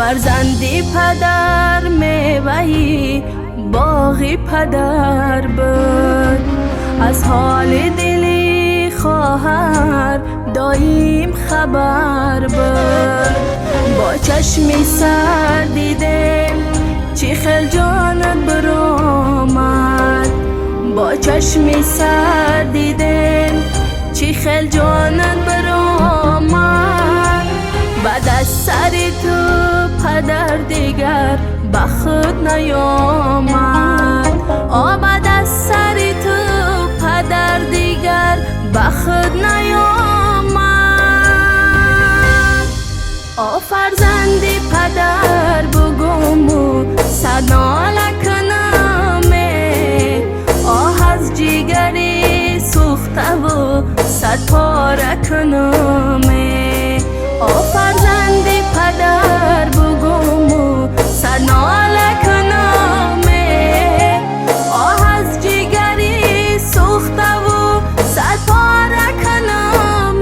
فرزندی پدر میوهی باغی پدر بود. از حال دلی خواهر دایم خبر بود. با چشمی سر دیدم چی خیل جانت برآمد. با چشمی سر دیدم چی خیل جانت برآمد. بعد از سر تو پدر دیگر به خود نیامد. بعد از سر تو پدر دیگر به خود نیامد. فرزندی پدر بگم صد ناله کنم. از جگری سوخته و صد پاره کنم. فرزندی پدر بگم صد ناله کنم. از جگری سوخته و صد پاره کنم.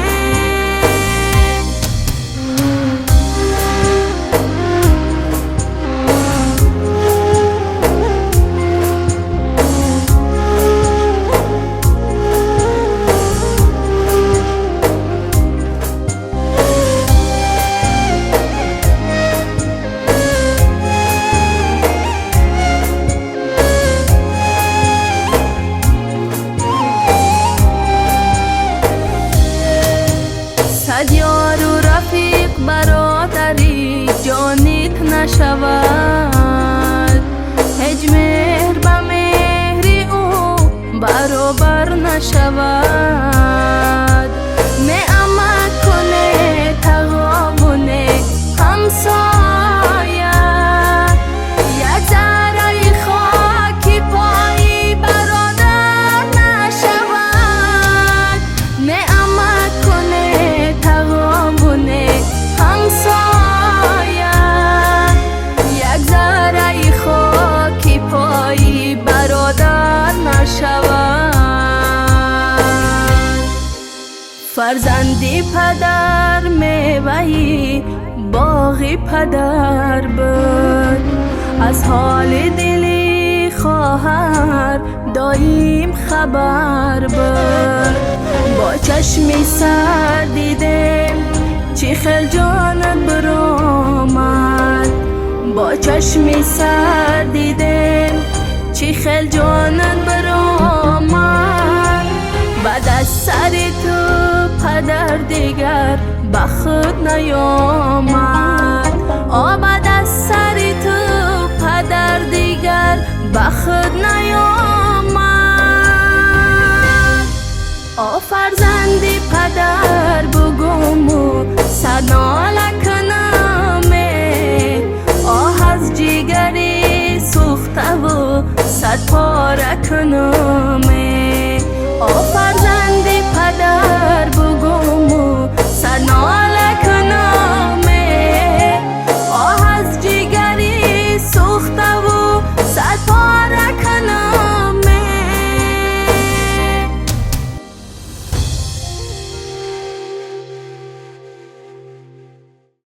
صد یار و رفیق برادری جانیت نشود. هیچ مهر به مهری او برابر نشود. نعمت کنه تغابونه همسایه. یک ذره خاکی پایی برادر نشود. نعمت کنه تغابونه همسایه. یک ذره خاکی پایی برادر نشود. فرزندی پدر میوهی باغی پدر بود. از حال دلی خواهر دایم خبر بود. با چشمی سر دیدم چی خیل جانت برآمد. با چشمی سر دیدم چی خیل جانت برآمد. بعد از سر تو پدر دیگر به خود نیامد. بعد از سر تو پدر دیگر به خود نیامد. فرزندی پدر بگم صد ناله کنم. از جگری سوخته و صد پاره کنم.